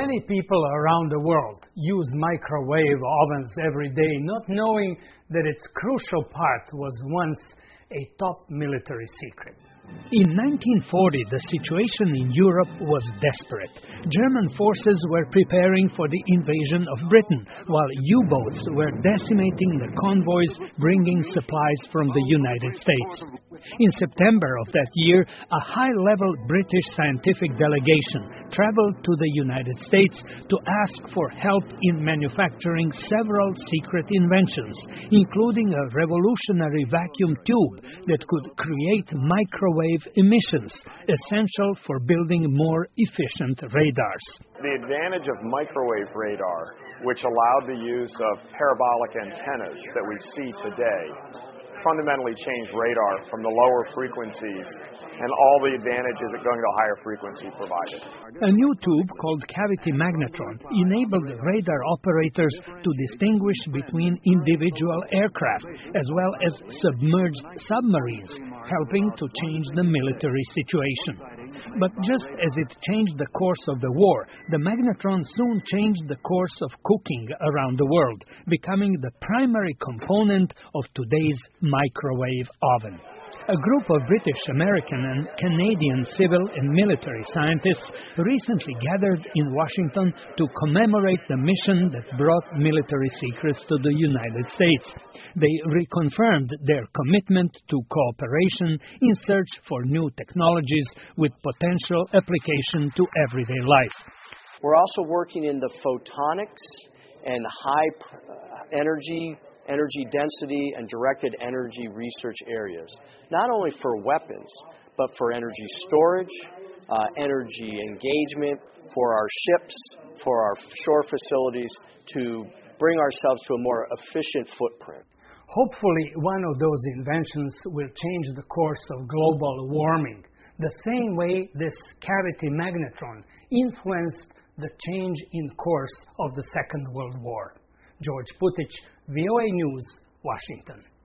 Many people around the world use microwave ovens every day, not knowing that its crucial part was once a top military secret. In 1940, the situation in Europe was desperate. German forces were preparing for the invasion of Britain, while U-boats were decimating the convoys bringing supplies from the United States. In September of that year, a high-level British scientific delegation traveled to the United States to ask for help in manufacturing several secret inventions, including a revolutionary vacuum tube that could create microwave emissions, essential for building more efficient radars. The advantage of microwave radar, which allowed the use of parabolic antennas that we see today, fundamentally changed radar from the lower frequencies and all the advantages of going to a higher frequency provided. A new tube called cavity magnetron enabled radar operators to distinguish between individual aircraft as well as submerged submarines, helping to change the military situation. But just as it changed the course of the war, the magnetron soon changed the course of cooking around the world, becoming the primary component of today's microwave oven. A group of British, American, and Canadian civil and military scientists recently gathered in Washington to commemorate the mission that brought military secrets to the United States. They reconfirmed their commitment to cooperation in search for new technologies with potential application to everyday life. We're also working in the photonics and high energy density, and directed energy research areas, not only for weapons, but for energy storage, energy engagement, for our ships, for our shore facilities, to bring ourselves to a more efficient footprint. Hopefully, one of those inventions will change the course of global warming, the same way this cavity magnetron influenced the change in course of the Second World War. George Putich, VOA News, Washington.